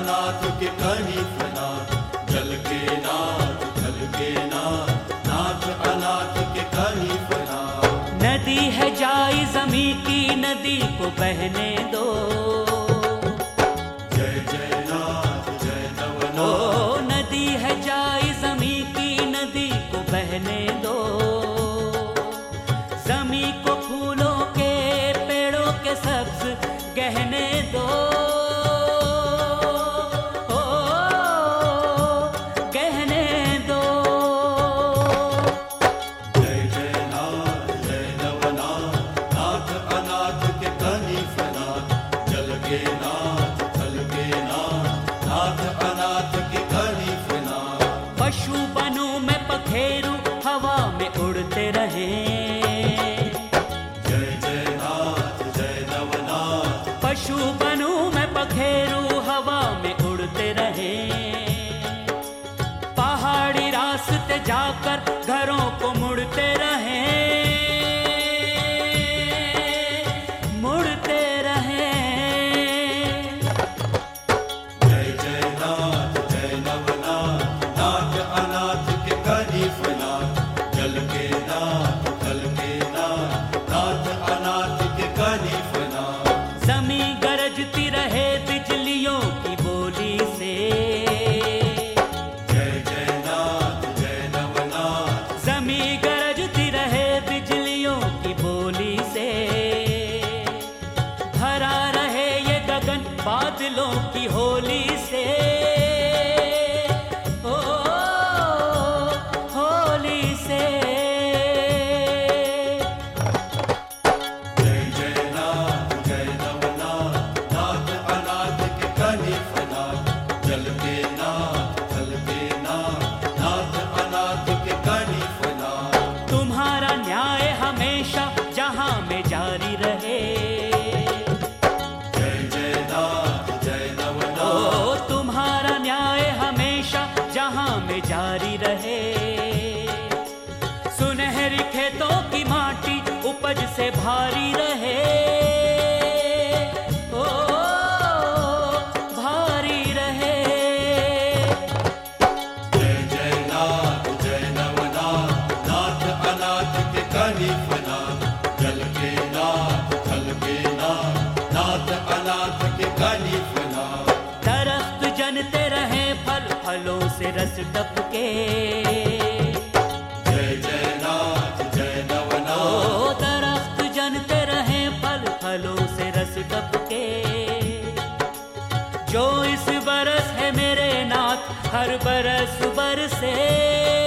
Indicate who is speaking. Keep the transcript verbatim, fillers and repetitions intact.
Speaker 1: अनाथ के कनीफनाथ, जल के नाथ जल के नाथ, नाथ अनाथ के कनीफनाथ।
Speaker 2: नदी है जाई ज़मी की, नदी को बहने दो।
Speaker 1: जय जय नाथ जय नवनाथ।
Speaker 2: ओ नदी है जाई ज़मी की, नदी को बहने दो। ज़मी को फूलों के पेड़ों के सब्ज गहने दो। ओ गहने दो।
Speaker 1: जय जय नाथ जय नवनाथ, नाथ अनाथ के कनीफनाथ, जल के नाथ जल के नाथ, नाथ अनाथ के कनीफनाथ।
Speaker 2: पशु बनूं मैं पखेरू, हवा में उड़ते रहें।
Speaker 1: जय जय नाथ जय नवनाथ।
Speaker 2: पशु बनूं मैं पखेरू, हवा में उड़ते रहें। पहाड़ी रास्ते जाकर घरों को मुड़ते रहें, मुड़ते रहें।
Speaker 1: जय जय नाथ जय नवनाथ, नाथ अनाथ के कनीफनाथ, जल के नाथ जल के नाथ, नाथ अनाथ के कनीफनाथ।
Speaker 2: ज़मी गरजती रहे बिजलियों की बोली से।
Speaker 1: जय जय नाथ जय नवनाथ।
Speaker 2: ज़मी गरजती रहे बिजलियों की बोली से। भरा रहे ये गगन बादलों की होली से। ओ होली से।
Speaker 1: जय जय नाथ जय नवनाथ, नाथ अनाथ के कनीफनाथ, जल के नाथ जल के नाथ, नाथ अनाथ के कनीफनाथ।
Speaker 2: तुम्हारा न्याय हमेशा जहां में जारी रहे।
Speaker 1: जय जय नाथ जय नवनाथ।
Speaker 2: ओ तुम्हारा न्याय हमेशा जहां में जारी रहे। सुनहरी खेतों की माटी उपज से भारी रहे। ओ भारी रहे।
Speaker 1: जय जय नाथ जय नवनाथ, नाथ अनाथ के कनीफनाथ, जल के नाथ जल के नाथ, नाथ अनाथ के कनीफनाथ।
Speaker 2: दरख्त जनते रहे फल फलों से रस टपके।
Speaker 1: जय जय नाथ जय नवनाथ।
Speaker 2: ओ दरख्त जनते रहे फल फलों से रस टपके। जो इस बरस है मेरे नाथ, हर बरस बरसे।